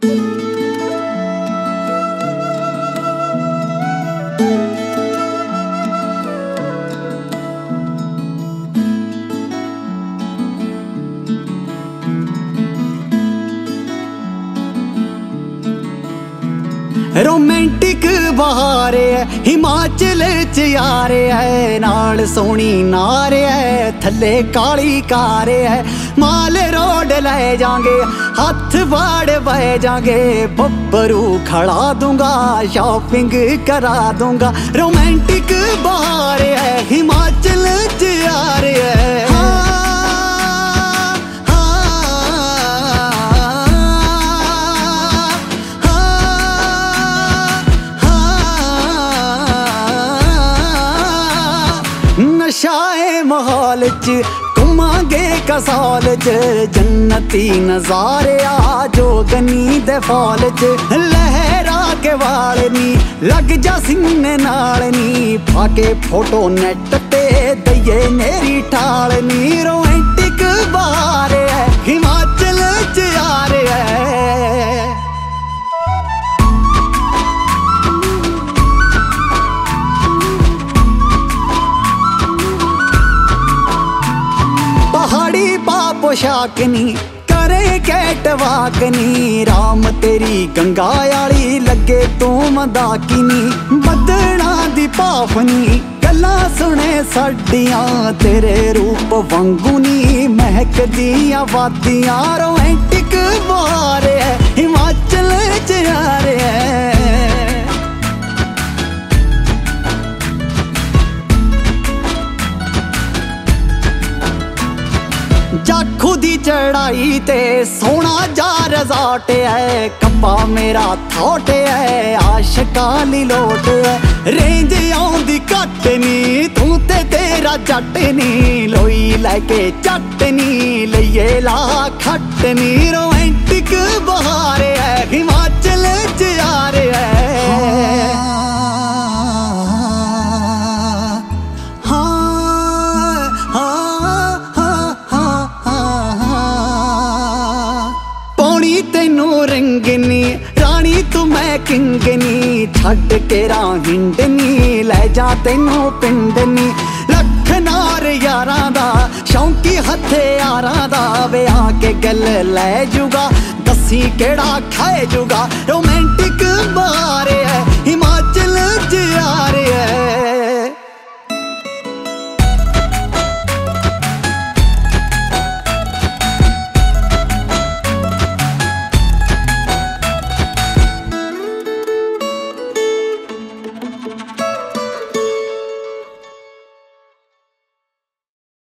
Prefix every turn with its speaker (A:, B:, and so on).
A: Romantic बहारे है हिमाचल च यारे है, नाल सोनी नारे है थले काली कारे है। माल रोड ले जाएंगे हाथ बाड़ बह जाएंगे, बब्बरू खड़ा दूंगा शॉपिंग करा दूंगा। रोमांटिक बहारे है हिमाचल च यारे है। नशाए माहौल च घुमांगे कसौल च, जन्नती नजारे आ जो गनी दे फौल च। लहरा के वाल नी लग जा सीने नाल नी, पाके फोटो नेट ते दइए मेरी ठाल नी। रोमांटिक बहार है हिमाचल च यार है। पहाड़ी पा पोशाक नी करे कैटवाक नी, राम तेरी गंगा याली लगे तू मदाकिनी। बदना दी पाफनी गल्लां सुने साडियां, तेरे रूप वांगू नी महक दियां वादियां। रोमांटिक बहार है हिमाचल च यार है। जाखू दी चढ़ाई ते सोना जा रिजॉर्ट है, कप्पा मेरा थॉट है आशिकां ली लोट है। रेंज आउंदी घट नी तू ते तेरा जट नी, लोई लैके चट नी लइए ला खट नी। रोमांटिक बहार है हिमाचल च यार है। तेनू रंगनी रानी तू मैं किंगनी, छड्ड के हिंडनी ले जा तेनू पिंडनी। लख नार यारां दा शौंकी हथे यारां दा, वे आके गल ले जूगा दसी केड़ा खाए जूगा। रोमांटिक बहार है